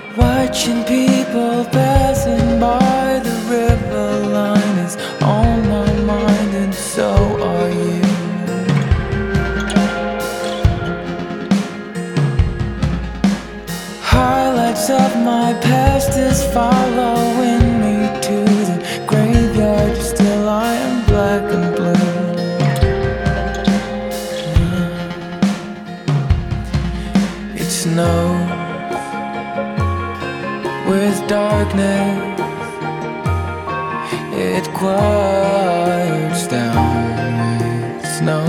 Watching people passing by the river line is on my mind, and so are you. Highlights of my past is following me to the graveyard. Still I am black and blue. It snows with darkness, it quiets down with snow.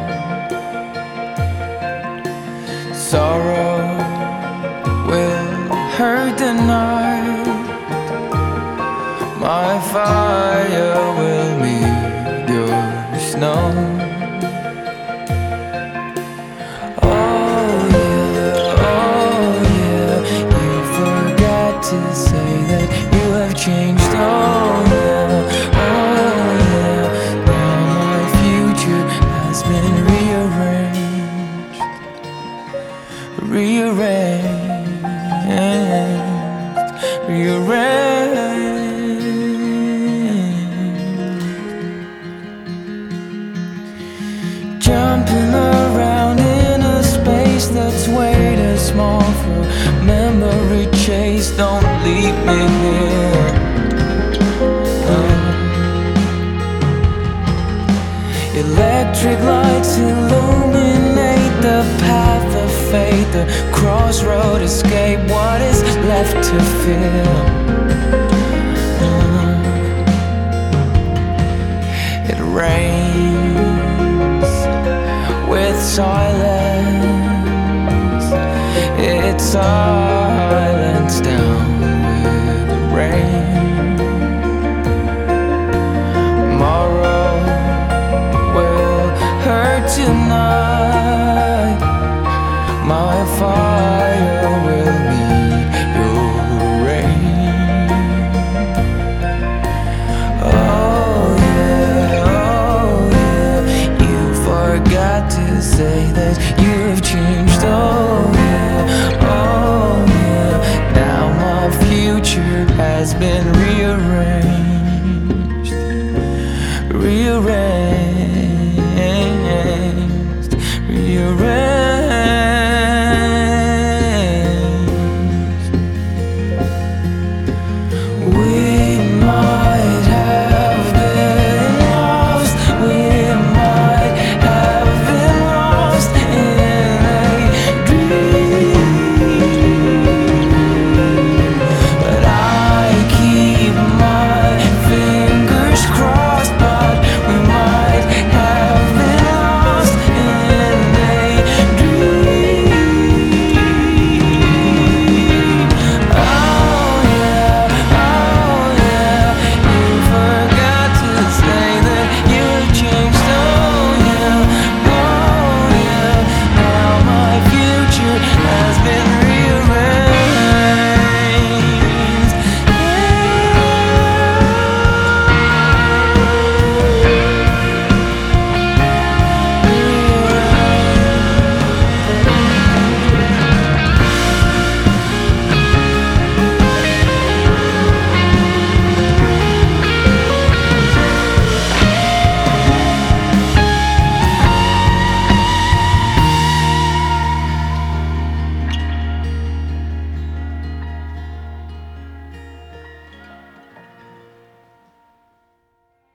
Sorrow will hurt the night, my fire will meet your snow. To say that you have changed, oh yeah, now my future has been rearranged. Jumping around in a space that's way too small for memory chase. Don't leave me here. Electric lights illuminate the path of fate, the crossroad escape. What is left to feel? It rains with silence. It's silence down with the rain. Tomorrow will hurt tonight. My fire will